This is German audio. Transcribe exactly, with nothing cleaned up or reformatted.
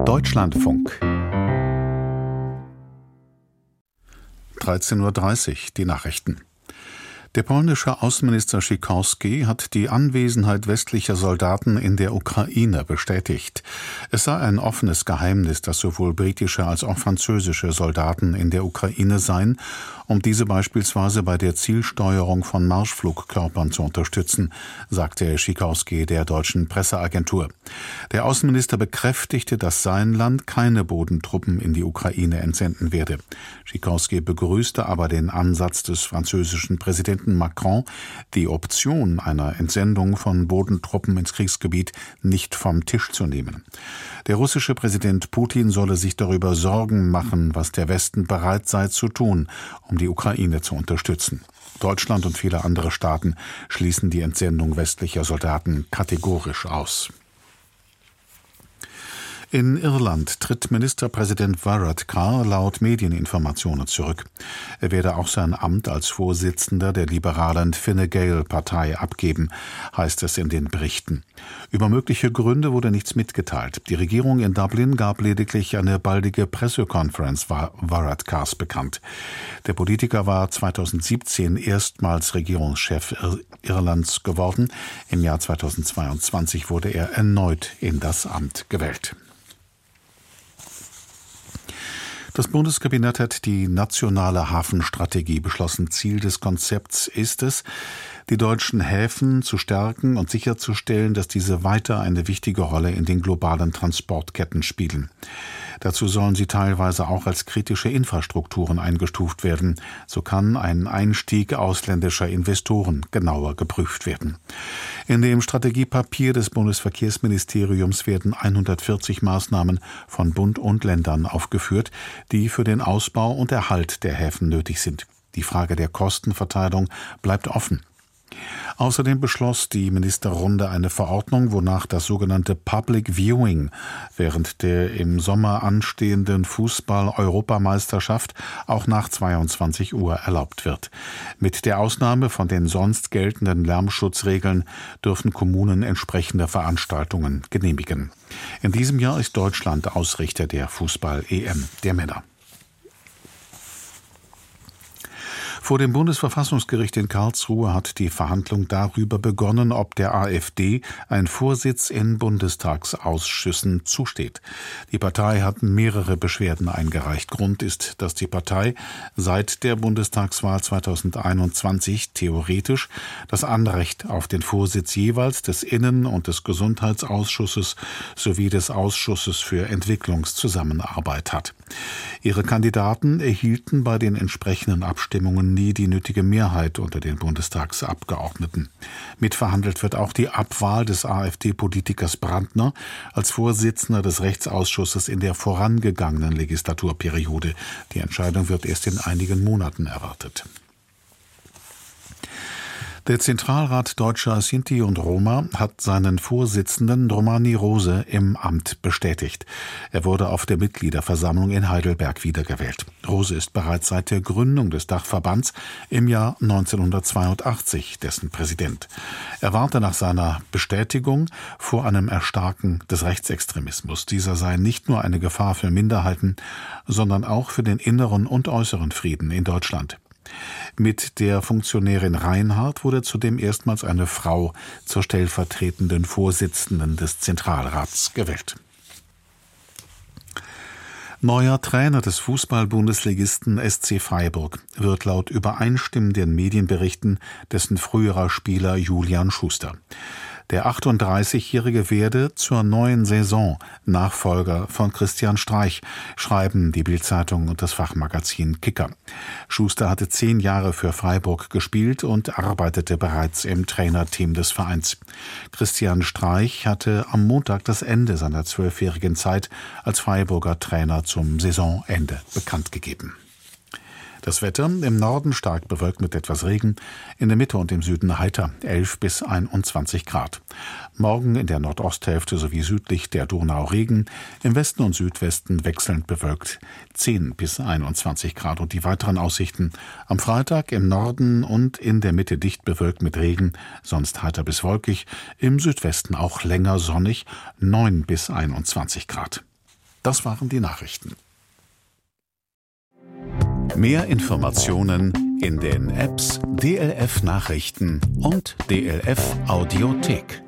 Deutschlandfunk. dreizehn Uhr dreißig, die Nachrichten. Der polnische Außenminister Sikorski hat die Anwesenheit westlicher Soldaten in der Ukraine bestätigt. Es sei ein offenes Geheimnis, dass sowohl britische als auch französische Soldaten in der Ukraine seien, um diese beispielsweise bei der Zielsteuerung von Marschflugkörpern zu unterstützen, sagte Sikorski der deutschen Presseagentur. Der Außenminister bekräftigte, dass sein Land keine Bodentruppen in die Ukraine entsenden werde. Sikorski begrüßte aber den Ansatz des französischen Präsidenten Macron, die Option einer Entsendung von Bodentruppen ins Kriegsgebiet nicht vom Tisch zu nehmen. Der russische Präsident Putin solle sich darüber Sorgen machen, was der Westen bereit sei zu tun, um die Ukraine zu unterstützen. Deutschland und viele andere Staaten schließen die Entsendung westlicher Soldaten kategorisch aus. In Irland tritt Ministerpräsident Varadkar laut Medieninformationen zurück. Er werde auch sein Amt als Vorsitzender der liberalen Fine Gael-Partei abgeben, heißt es in den Berichten. Über mögliche Gründe wurde nichts mitgeteilt. Die Regierung in Dublin gab lediglich eine baldige Pressekonferenz Varadkars bekannt. Der Politiker war zweitausendsiebzehn erstmals Regierungschef Irlands geworden. Im Jahr zweitausendzweiundzwanzig wurde er erneut in das Amt gewählt. Das Bundeskabinett hat die nationale Hafenstrategie beschlossen. Ziel des Konzepts ist es, die deutschen Häfen zu stärken und sicherzustellen, dass diese weiter eine wichtige Rolle in den globalen Transportketten spielen. Dazu sollen sie teilweise auch als kritische Infrastrukturen eingestuft werden. So kann ein Einstieg ausländischer Investoren genauer geprüft werden. In dem Strategiepapier des Bundesverkehrsministeriums werden hundertvierzig Maßnahmen von Bund und Ländern aufgeführt, die für den Ausbau und Erhalt der Häfen nötig sind. Die Frage der Kostenverteilung bleibt offen. Außerdem beschloss die Ministerrunde eine Verordnung, wonach das sogenannte Public Viewing während der im Sommer anstehenden Fußball-Europameisterschaft auch nach zweiundzwanzig Uhr erlaubt wird. Mit der Ausnahme von den sonst geltenden Lärmschutzregeln dürfen Kommunen entsprechende Veranstaltungen genehmigen. In diesem Jahr ist Deutschland Ausrichter der Fußball-E M der Männer. Vor dem Bundesverfassungsgericht in Karlsruhe hat die Verhandlung darüber begonnen, ob der AfD ein Vorsitz in Bundestagsausschüssen zusteht. Die Partei hat mehrere Beschwerden eingereicht. Grund ist, dass die Partei seit der Bundestagswahl zweitausendeinundzwanzig theoretisch das Anrecht auf den Vorsitz jeweils des Innen- und des Gesundheitsausschusses sowie des Ausschusses für Entwicklungszusammenarbeit hat. Ihre Kandidaten erhielten bei den entsprechenden Abstimmungen nie die nötige Mehrheit unter den Bundestagsabgeordneten. Mitverhandelt wird auch die Abwahl des AfD-Politikers Brandner als Vorsitzender des Rechtsausschusses in der vorangegangenen Legislaturperiode. Die Entscheidung wird erst in einigen Monaten erwartet. Der Zentralrat Deutscher Sinti und Roma hat seinen Vorsitzenden Romani Rose im Amt bestätigt. Er wurde auf der Mitgliederversammlung in Heidelberg wiedergewählt. Rose ist bereits seit der Gründung des Dachverbands im Jahr neunzehnhundertzweiundachtzig dessen Präsident. Er warnte nach seiner Bestätigung vor einem Erstarken des Rechtsextremismus. Dieser sei nicht nur eine Gefahr für Minderheiten, sondern auch für den inneren und äußeren Frieden in Deutschland. Mit der Funktionärin Reinhardt wurde zudem erstmals eine Frau zur stellvertretenden Vorsitzenden des Zentralrats gewählt. Neuer Trainer des Fußball-Bundesligisten S C Freiburg wird laut übereinstimmenden Medienberichten dessen früherer Spieler Julian Schuster. Der achtunddreißigjährige werde zur neuen Saison Nachfolger von Christian Streich, schreiben die Bild-Zeitung und das Fachmagazin Kicker. Schuster hatte zehn Jahre für Freiburg gespielt und arbeitete bereits im Trainerteam des Vereins. Christian Streich hatte am Montag das Ende seiner zwölfjährigen Zeit als Freiburger Trainer zum Saisonende bekannt gegeben. Das Wetter im Norden stark bewölkt mit etwas Regen, in der Mitte und im Süden heiter, elf bis einundzwanzig Grad. Morgen in der Nordosthälfte sowie südlich der Donau Regen, im Westen und Südwesten wechselnd bewölkt, zehn bis einundzwanzig Grad. Und die weiteren Aussichten: am Freitag im Norden und in der Mitte dicht bewölkt mit Regen, sonst heiter bis wolkig, im Südwesten auch länger sonnig, neun bis einundzwanzig Grad. Das waren die Nachrichten. Mehr Informationen in den Apps D L F Nachrichten und D L F Audiothek.